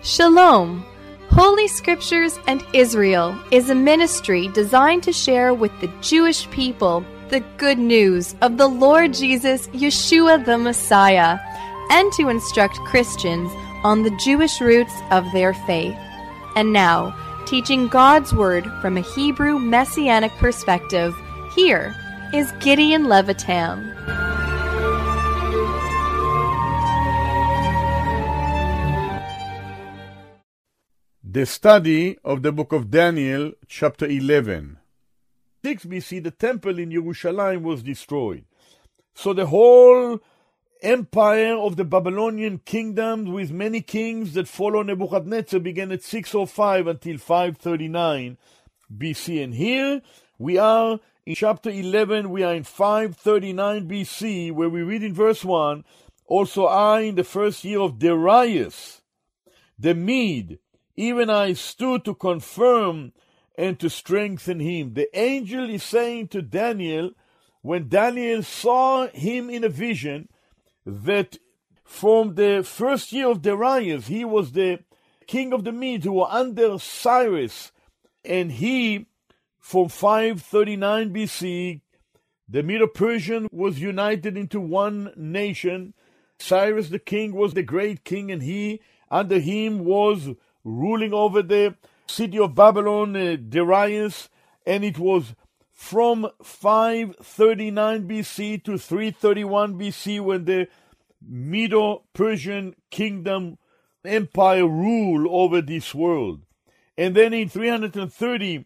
Shalom! Holy Scriptures and Israel is a ministry designed to share with the Jewish people the good news of the Lord Jesus, Yeshua the Messiah, and to instruct Christians on the Jewish roots of their faith. And now, teaching God's Word from a Hebrew Messianic perspective, here is Gideon Levitam. The study of the book of Daniel, chapter 11. 6 BC, the temple in Jerusalem was destroyed. So the whole empire of the Babylonian kingdom, with many kings that follow Nebuchadnezzar, began at 605 until 539 BC. And here we are in chapter 11, we are in 539 BC, where we read in verse 1, "Also I, in the first year of Darius, the Mede, even I stood to confirm and to strengthen him." The angel is saying to Daniel, when Daniel saw him in a vision, that from the first year of Darius, he was the king of the Medes who were under Cyrus, and he, from 539 BC, the Medo-Persian was united into one nation. Cyrus the king was the great king, and he, under him, was ruling over the city of Babylon, Darius, and it was from 539 BC to 331 BC when the Medo-Persian kingdom empire ruled over this world. And then in 330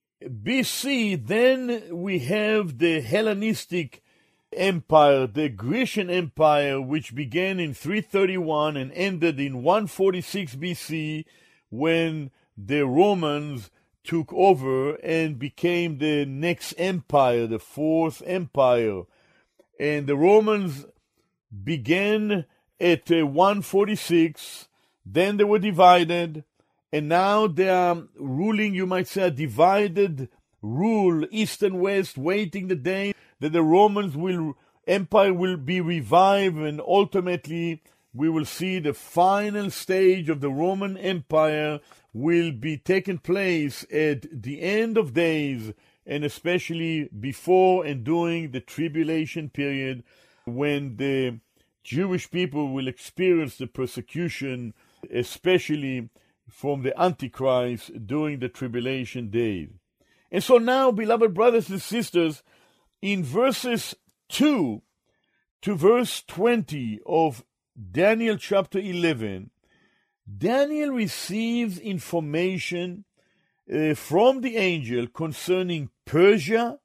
BC, then we have the Hellenistic Empire, the Grecian Empire, which began in 331 and ended in 146 BC, when the Romans took over and became the next empire, the Fourth Empire. And the Romans began at 146, then they were divided, and now they are ruling, you might say, a divided rule, east and west, waiting the day that the Romans empire will be revived, and ultimately we will see the final stage of the Roman Empire will be taking place at the end of days, and especially before and during the tribulation period, when the Jewish people will experience the persecution, especially from the Antichrist during the tribulation days. And so now, beloved brothers and sisters, in verses 2 to verse 20 of Daniel chapter 11, Daniel receives information from the angel concerning Persia,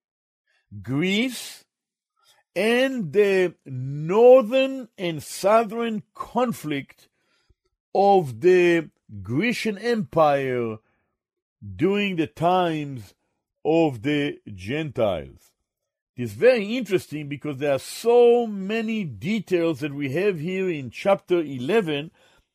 Greece, and the northern and southern conflict of the Grecian Empire during the times of the Gentiles. It's very interesting because there are so many details that we have here in chapter 11,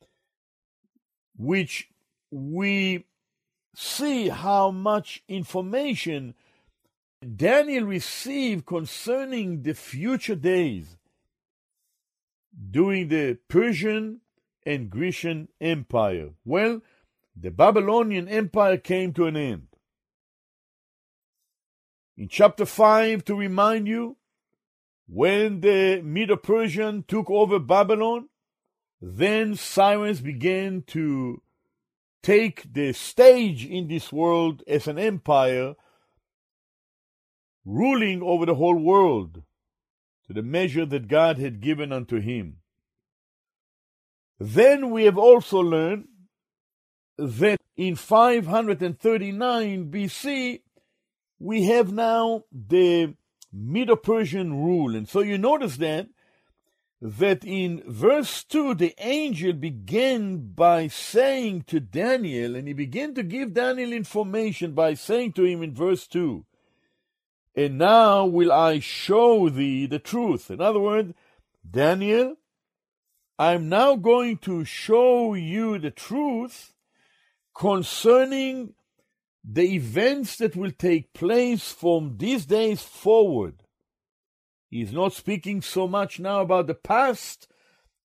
which we see how much information Daniel received concerning the future days during the Persian and Grecian Empire. Well, the Babylonian Empire came to an end. In chapter 5, to remind you, when the Medo-Persian took over Babylon, then Cyrus began to take the stage in this world as an empire, ruling over the whole world to the measure that God had given unto him. Then we have also learned that in 539 BC, we have now the Medo-Persian rule. And so you notice that in verse 2, the angel began by saying to Daniel, and he began to give Daniel information by saying to him in verse 2, "And now will I show thee the truth." In other words, Daniel, I'm now going to show you the truth concerning the events that will take place from these days forward. He's not speaking so much now about the past,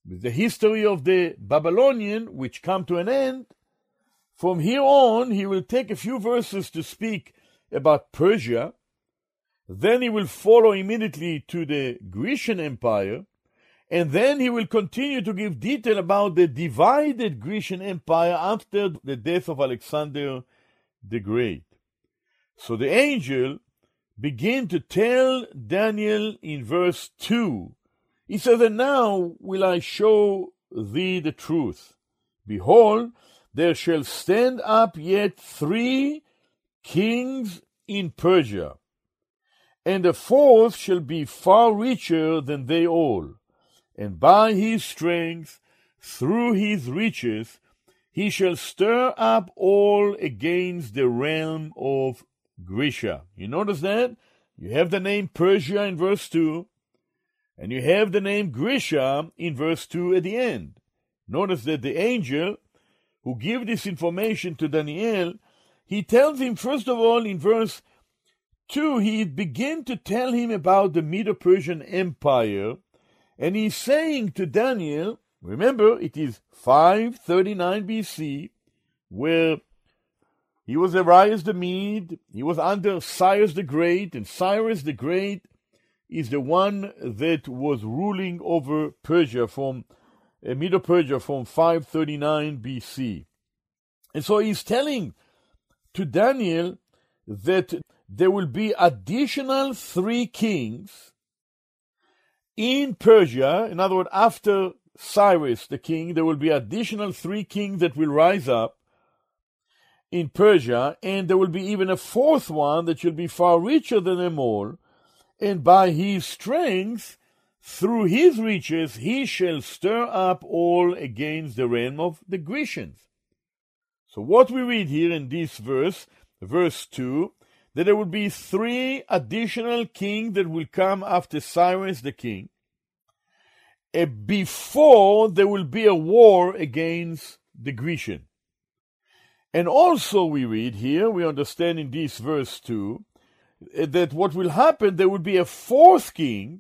with the history of the Babylonian, which come to an end, from here on he will take a few verses to speak about Persia. Then he will follow immediately to the Grecian Empire, and then he will continue to give detail about the divided Grecian Empire after the death of Alexander the Great. So the angel begin to tell Daniel in verse 2. He says, "And now will I show thee the truth. Behold, there shall stand up yet 3 kings in Persia, and the 4th shall be far richer than they all. And by his strength, through his riches, he shall stir up all against the realm of Grecia." You notice that? You have the name Persia in verse 2, and you have the name Grecia in verse 2 at the end. Notice that the angel who gave this information to Daniel, he tells him, first of all, in verse 2, he began to tell him about the Medo-Persian Empire, and he's saying to Daniel, remember, it is 539 BC, where he was Darius the Mede, he was under Cyrus the Great, and Cyrus the Great is the one that was ruling over Persia from Medo-Persia from 539 BC. And so he's telling to Daniel that there will be additional 3 kings in Persia. In other words, after Cyrus the king, there will be additional 3 kings that will rise up in Persia, and there will be even a 4th one that shall be far richer than them all, and by his strength, through his riches, he shall stir up all against the realm of the Grecians. So what we read here in this verse, verse 2, that there will be 3 additional kings that will come after Cyrus the king, before there will be a war against the Grecian. And also we read here, we understand in this verse 2, that what will happen, there will be a 4th king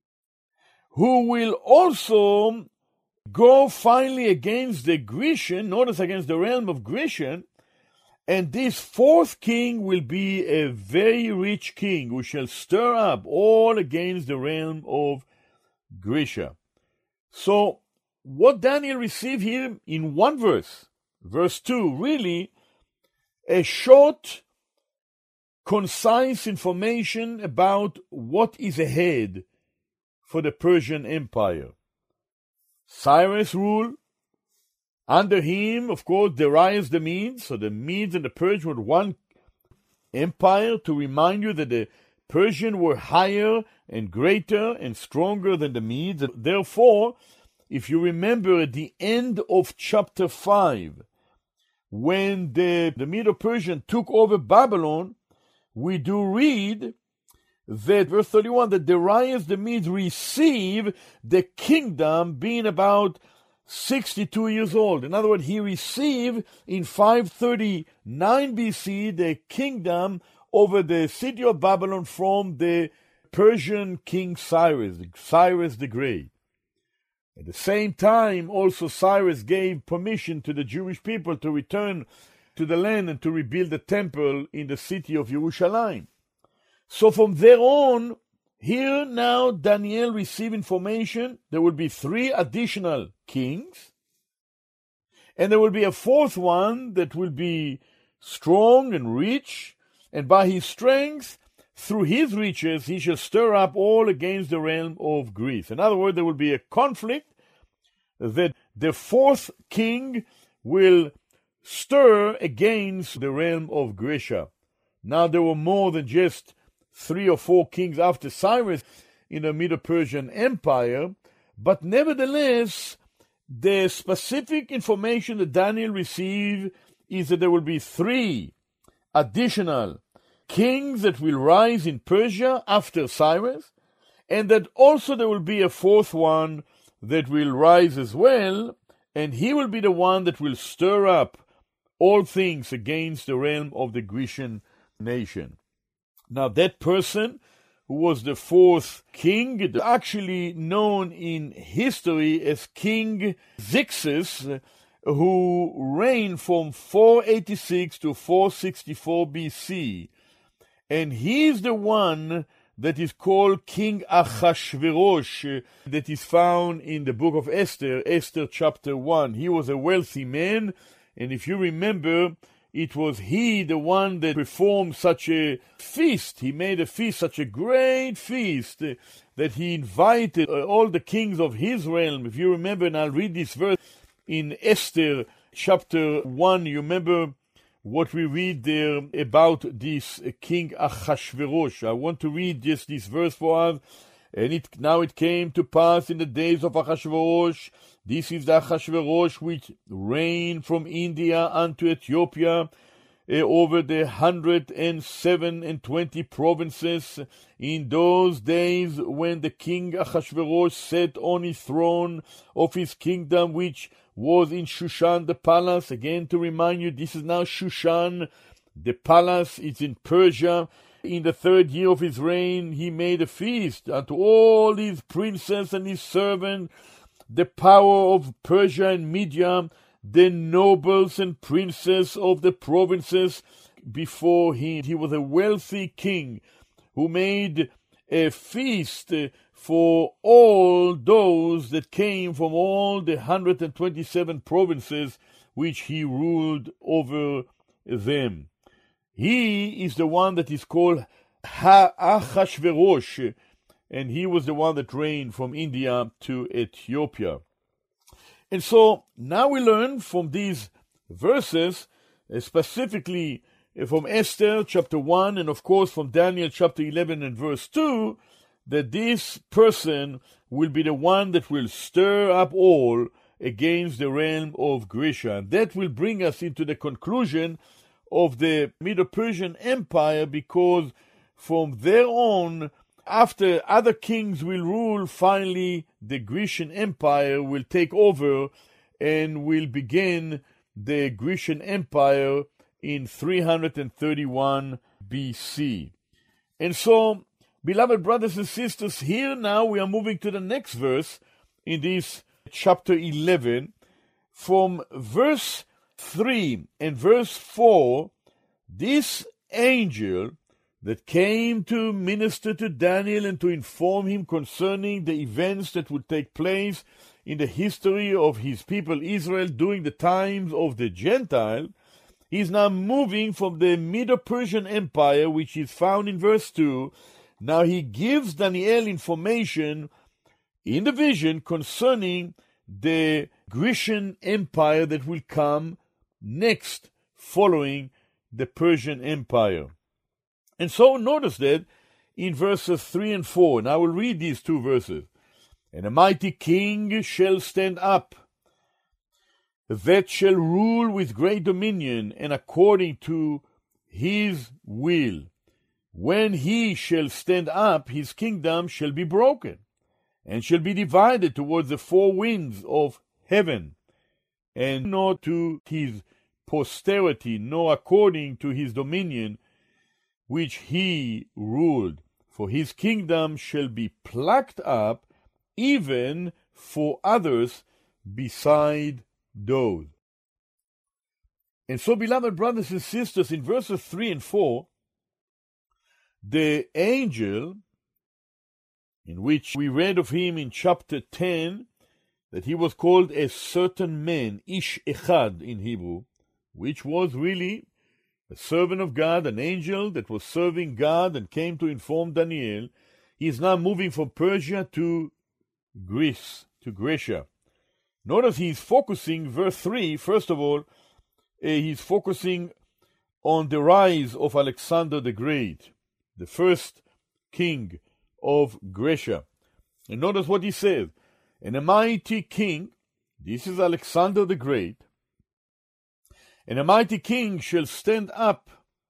who will also go finally against the Grecian, notice against the realm of Grecian, and this 4th king will be a very rich king who shall stir up all against the realm of Grecia. So what Daniel received here in one verse, verse 2, really a short, concise information about what is ahead for the Persian Empire. Cyrus ruled. Under him, of course, Darius the Mede. So the Medes and the Persians were one empire. To remind you that the Persians were higher and greater and stronger than the Medes. Therefore, if you remember at the end of chapter 5, when the Medo-Persian took over Babylon, we do read that, verse 31, that Darius the Mede received the kingdom being about 62 years old. In other words, he received in 539 BC the kingdom over the city of Babylon from the Persian king Cyrus the Great. At the same time, also Cyrus gave permission to the Jewish people to return to the land and to rebuild the temple in the city of Jerusalem. So from there on, here now Daniel received information. There will be 3 additional kings, and there will be a 4th one that will be strong and rich, and by his strength, through his riches, he shall stir up all against the realm of Greece. In other words, there will be a conflict that the 4th king will stir against the realm of Grecia. Now there were more than just 3 or 4 kings after Cyrus in the Medo-Persian Empire, but nevertheless, the specific information that Daniel received is that there will be 3 additional kings that will rise in Persia after Cyrus, and that also there will be a 4th one that will rise as well, and he will be the one that will stir up all things against the realm of the Grecian nation. Now that person who was the fourth king, actually known in history as King Xerxes, who reigned from 486 to 464 BC. And he is the one that is called King Achashverosh, that is found in the book of Esther, Esther chapter 1. He was a wealthy man, and if you remember, it was he, the one that performed such a feast. He made a feast, such a great feast, that he invited all the kings of his realm. If you remember, and I'll read this verse in Esther chapter 1, you remember what we read there about this King Achashverosh. I want to read just this verse for us. And now it came to pass in the days of Achashverosh, this is the Achashverosh which reigned from India unto Ethiopia, over the 127 provinces. In those days when the King Achashverosh sat on his throne of his kingdom, which was in Shushan the palace. Again, to remind you, this is now Shushan. The palace is in Persia. In the 3rd year of his reign, he made a feast unto all his princes and his servants, the power of Persia and Media, the nobles and princes of the provinces before him. He was a wealthy king who made a feast for all those that came from all the 127 provinces which he ruled over them. He is the one that is called Achashverosh, and he was the one that reigned from India to Ethiopia. And so now we learn from these verses, specifically from Esther chapter 1, and of course from Daniel chapter 11 and verse 2, that this person will be the one that will stir up all against the realm of Grecia. And that will bring us into the conclusion of the Medo-Persian Empire, because from there on, after other kings will rule, finally the Grecian Empire will take over and will begin the Grecian Empire in 331 BC. And so, beloved brothers and sisters, here now we are moving to the next verse in this chapter 11. From verse 3 and verse 4, this angel that came to minister to Daniel and to inform him concerning the events that would take place in the history of his people Israel during the times of the Gentile, he is now moving from the Medo-Persian Empire, which is found in verse 2. Now he gives Daniel information in the vision concerning the Grecian Empire that will come next, following the Persian Empire. And so notice that in verses 3 and 4, and I will read these two verses. And a mighty king shall stand up, that shall rule with great dominion, and according to his will. When he shall stand up, his kingdom shall be broken, and shall be divided towards the four winds of heaven, and not to his posterity, nor according to his dominion, which he ruled. For his kingdom shall be plucked up, even for others beside those. And so, beloved brothers and sisters, in verses 3 and 4, the angel, in which we read of him in chapter 10, that he was called a certain man, Ish Echad in Hebrew, which was really a servant of God, an angel that was serving God and came to inform Daniel. He is now moving from Persia to Greece, to Grecia. Notice he's focusing, verse 3, first of all, he's focusing on the rise of Alexander the Great, the first king of Grecia. And notice what he says. And a mighty king, this is Alexander the Great, and a mighty king shall stand up,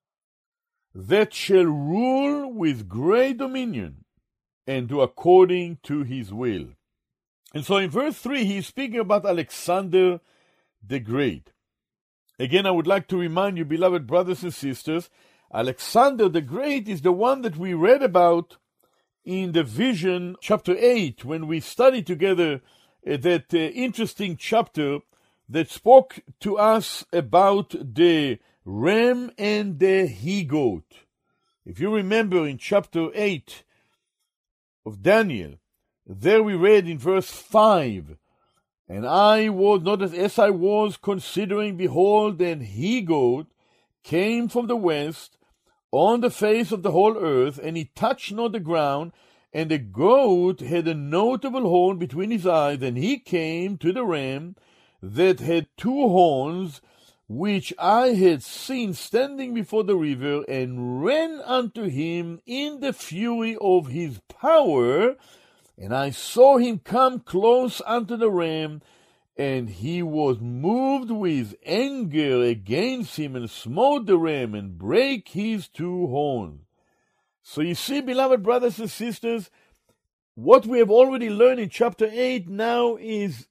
that shall rule with great dominion, and do according to his will. And so in verse 3, he is speaking about Alexander the Great. Again, I would like to remind you, beloved brothers and sisters, Alexander the Great is the one that we read about in the vision, chapter 8, when we studied together that interesting chapter that spoke to us about the ram and the he-goat. If you remember in chapter 8 of Daniel, there we read in verse 5, and I was, notice, as I was considering, behold, an he-goat came from the west on the face of the whole earth, and he touched not the ground, and the goat had a notable horn between his eyes, and he came to the ram that had two horns, which I had seen standing before the river, and ran unto him in the fury of his power, and I saw him come close unto the ram, and he was moved with anger against him, and smote the ram, and brake his two horns. So you see, beloved brothers and sisters, what we have already learned in chapter 8 now is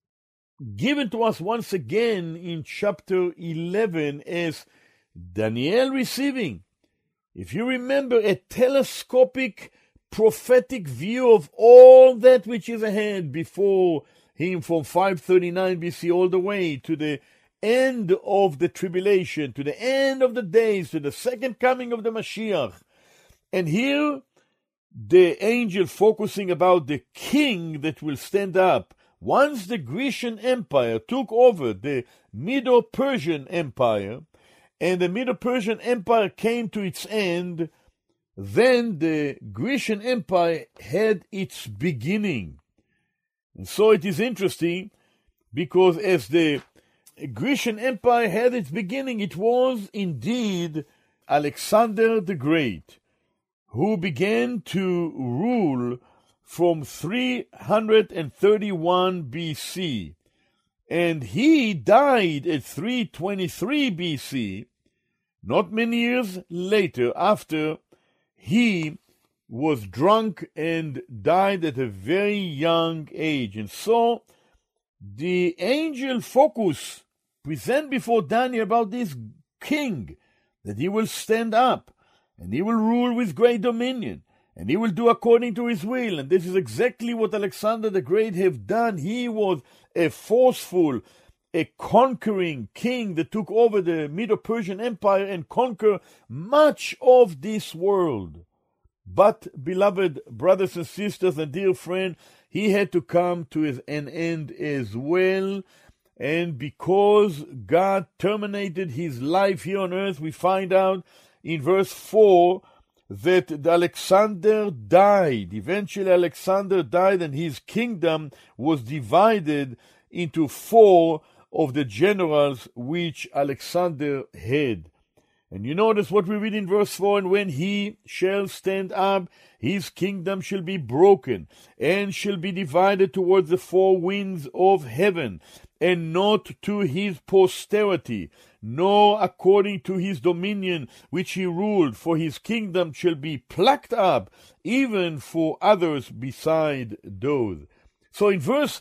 given to us once again in chapter 11 as Daniel receiving, if you remember, a telescopic prophetic view of all that which is ahead before him from 539 BC all the way to the end of the tribulation, to the end of the days, to the second coming of the Mashiach. And here the angel focusing about the king that will stand up. Once the Grecian Empire took over the Medo-Persian Empire, and the Medo-Persian Empire came to its end, then the Grecian Empire had its beginning. And so it is interesting, because as the Grecian Empire had its beginning, it was indeed Alexander the Great, who began to rule from 331 BC, and he died at 323 BC, not many years later, after he was drunk and died at a very young age. And so the angel focus present before Daniel about this king, that he will stand up and he will rule with great dominion, and he will do according to his will. And this is exactly what Alexander the Great have done. He was a forceful, a conquering king that took over the Medo-Persian Empire and conquered much of this world. But, beloved brothers and sisters and dear friend, he had to come to an end as well. And because God terminated his life here on earth, we find out in verse 4 that Alexander died. Eventually Alexander died, and his kingdom was divided into 4 of the generals which Alexander had. And you notice what we read in verse 4, and when he shall stand up, his kingdom shall be broken, and shall be divided towards the 4 winds of heaven, and not to his posterity, nor according to his dominion which he ruled, for his kingdom shall be plucked up, even for others beside those. So in verse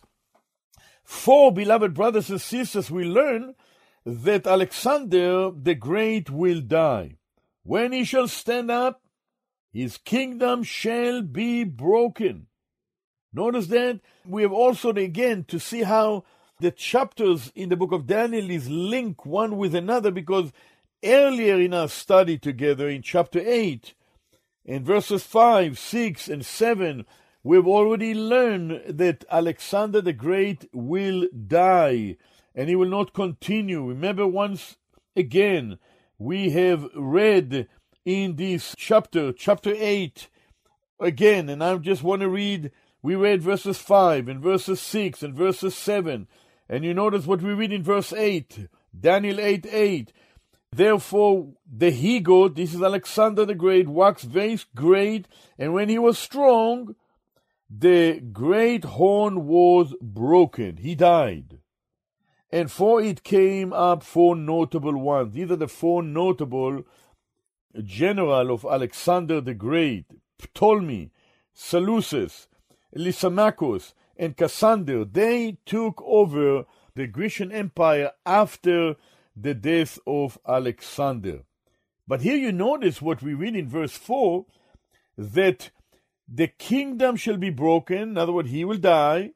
4, beloved brothers and sisters, we learn that Alexander the Great will die. When he shall stand up, his kingdom shall be broken. Notice that we have also again to see how the chapters in the book of Daniel is linked one with another, because earlier in our study together in chapter 8, in verses 5, 6, and 7, we've already learned that Alexander the Great will die, and he will not continue. Remember, once again, we have read in this chapter 8, again, and I just want to read, we read verses 5 and verses 6 and verses 7, and you notice what we read in verse 8, Daniel 8:8. Therefore the he-goat, this is Alexander the Great, waxed very great, and when he was strong, the great horn was broken. He died. And for it came up 4 notable ones. These are the 4 notable general of Alexander the Great: Ptolemy, Seleucus, Lysimachus, and Cassander. They took over the Grecian Empire after the death of Alexander. But here you notice what we read in verse 4, that the kingdom shall be broken, in other words, he will die,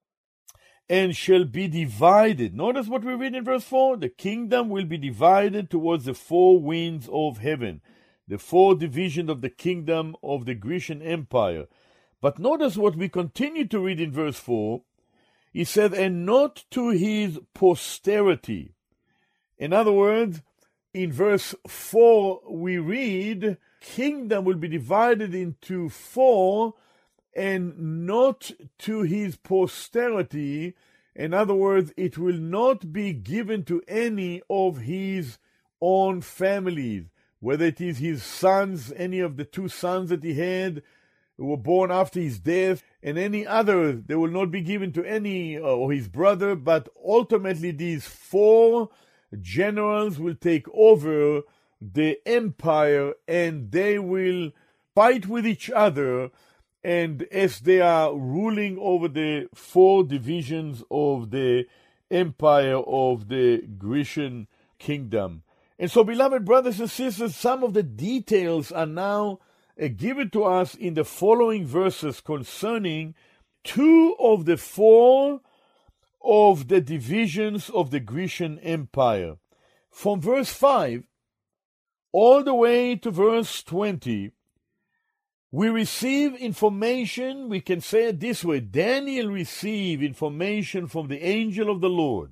and shall be divided. Notice what we read in verse 4. The kingdom will be divided towards the four winds of heaven, the four divisions of the kingdom of the Grecian Empire. But notice what we continue to read in verse 4. He said, and not to his posterity. In other words, in verse 4 we read, kingdom will be divided into four, and not to his posterity. In other words, it will not be given to any of his own families, whether it is his sons, any of the two sons that he had who were born after his death, and any other. They will not be given to any or his brother, but ultimately these four generals will take over the empire, and they will fight with each other, and as they are ruling over the four divisions of the empire of the Grecian kingdom. And so, beloved brothers and sisters, some of the details are now given to us in the following verses concerning two of the four of the divisions of the Grecian Empire. From verse 5 all the way to verse 20, we receive information. We can say it this way: Daniel received information from the angel of the Lord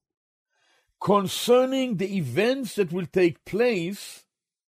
concerning the events that will take place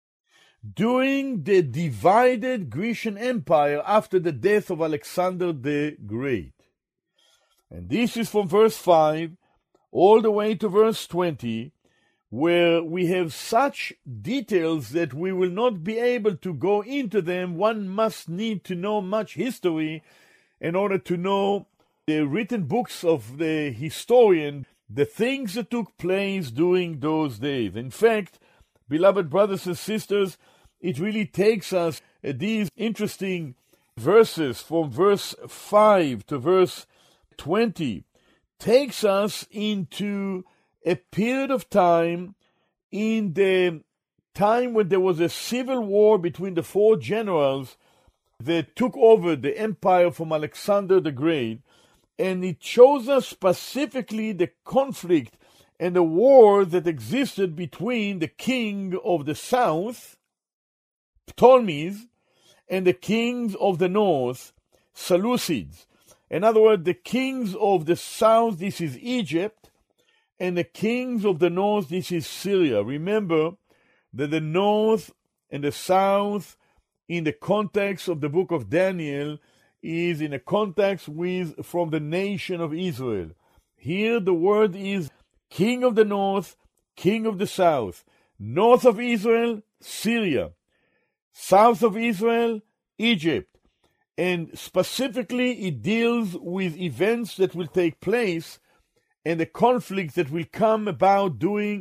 during the divided Grecian Empire after the death of Alexander the Great. And this is from verse 5 all the way to verse 20, where we have such details that we will not be able to go into them. One must need to know much history in order to know the written books of the historian, the things that took place during those days. In fact, beloved brothers and sisters, it really takes us these interesting verses from verse 5 to verse 20, takes us into a period of time, in the time when there was a civil war between the four generals that took over the empire from Alexander the Great, and it shows us specifically the conflict and the war that existed between the king of the south, Ptolemies, and the kings of the north, Seleucids. In other words, the kings of the south, this is Egypt, and the kings of the north, this is Syria. Remember that the north and the south, in the context of the book of Daniel, is in a context with from the nation of Israel. Here the word is king of the north, king of the south. North of Israel, Syria. South of Israel, Egypt. And specifically it deals with events that will take place and the conflicts that will come about during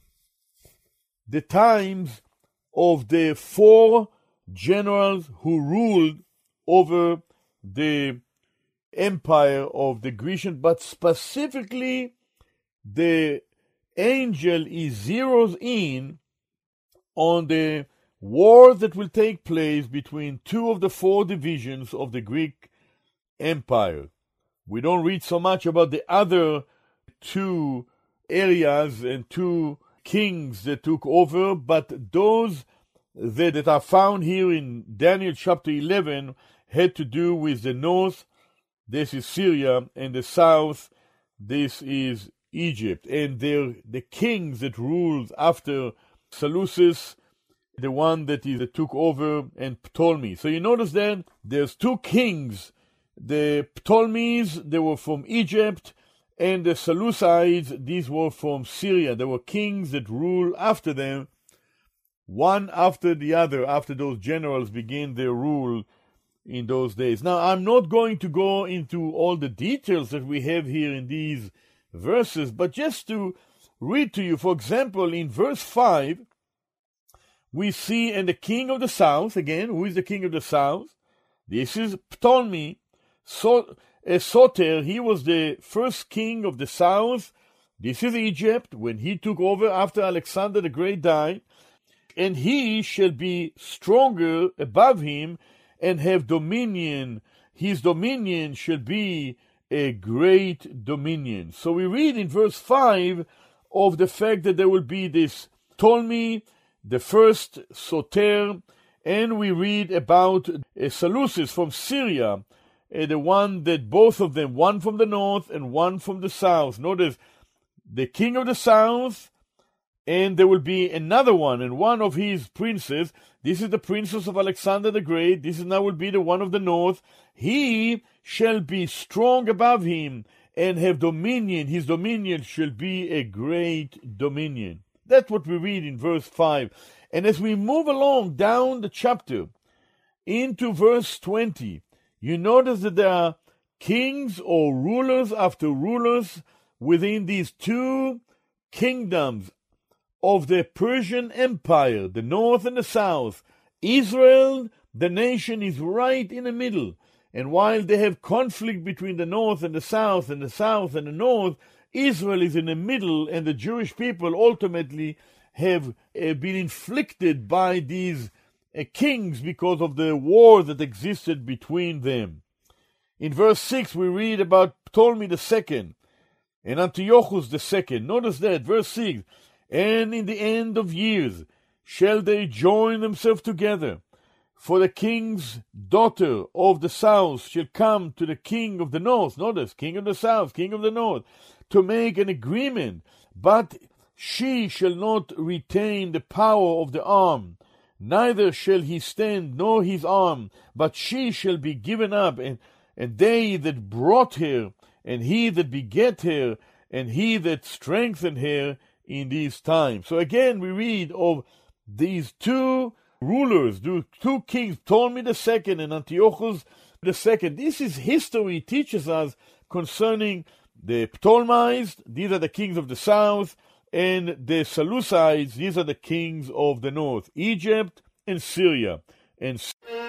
the times of the four generals who ruled over the empire of the Grecian, but specifically the angel zeroes in on the war that will take place between two of the four divisions of the Greek Empire. We don't read so much about the other two areas and two kings that took over, but those that are found here in Daniel chapter 11 had to do with the north, this is Syria, and the south, this is Egypt. And the kings that ruled after Seleucus, the one that took over, and Ptolemy. So you notice that there's two kings. The Ptolemies, they were from Egypt, and the Seleucids, these were from Syria. There were kings that ruled after them, one after the other, after those generals began their rule in those days. Now, I'm not going to go into all the details that we have here in these verses, but just to read to you, for example, in verse 5, we see, and the king of the south, again, who is the king of the south? This is Ptolemy, Soter. He was the first king of the south. This is Egypt, when he took over after Alexander the Great died. And he shall be stronger above him, and have dominion. His dominion shall be a great dominion. So we read in verse 5 of the fact that there will be this Ptolemy, the first Soter, and we read about Seleucus from Syria, the one that both of them, one from the north and one from the south. Notice the king of the south, and there will be another one, and one of his princes. This is the princess of Alexander the Great. This is now will be the one of the north. He shall be strong above him and have dominion. His dominion shall be a great dominion. That's what we read in verse 5. And as we move along down the chapter into verse 20, you notice that there are kings or rulers after rulers within these two kingdoms of the Persian Empire, the north and the south. Israel, the nation, is right in the middle. And while they have conflict between the north and the south and the south and the north, Israel is in the middle, and the Jewish people ultimately have been inflicted by these kings because of the war that existed between them. In verse 6 we read about Ptolemy II and Antiochus II. Notice that, verse 6, and in the end of years shall they join themselves together, for the king's daughter of the south shall come to the king of the north. Notice, king of the south, king of the north, to make an agreement, but she shall not retain the power of the arm, neither shall he stand nor his arm, but she shall be given up, and they that brought her, and he that begat her, and he that strengthened her in these times. So again we read of these two rulers, the two kings, Ptolemy II and Antiochus II. This is history teaches us concerning the Ptolemies. These are the kings of the south, and the Seleucids, these are the kings of the north, Egypt and Syria. And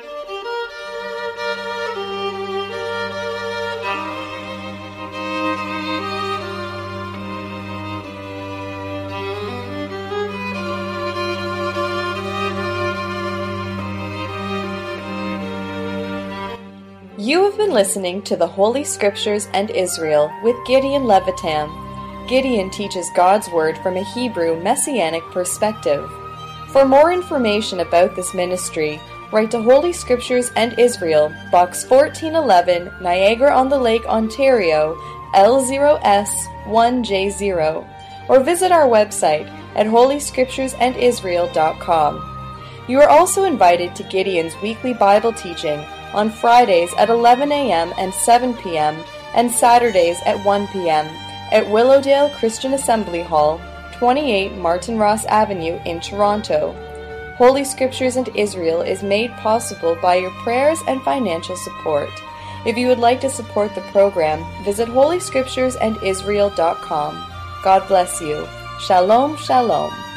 You have been listening to the Holy Scriptures and Israel with Gideon Levitam. Gideon teaches God's Word from a Hebrew Messianic perspective. For more information about this ministry, write to Holy Scriptures and Israel, Box 1411, Niagara-on-the-Lake, Ontario, L0S1J0, or visit our website at holyscripturesandisrael.com. You are also invited to Gideon's weekly Bible teaching on Fridays at 11 a.m. and 7 p.m. and Saturdays at 1 p.m. at Willowdale Christian Assembly Hall, 28 Martin Ross Avenue in Toronto. Holy Scriptures and Israel is made possible by your prayers and financial support. If you would like to support the program, visit holyscripturesandisrael.com. God bless you. Shalom, shalom.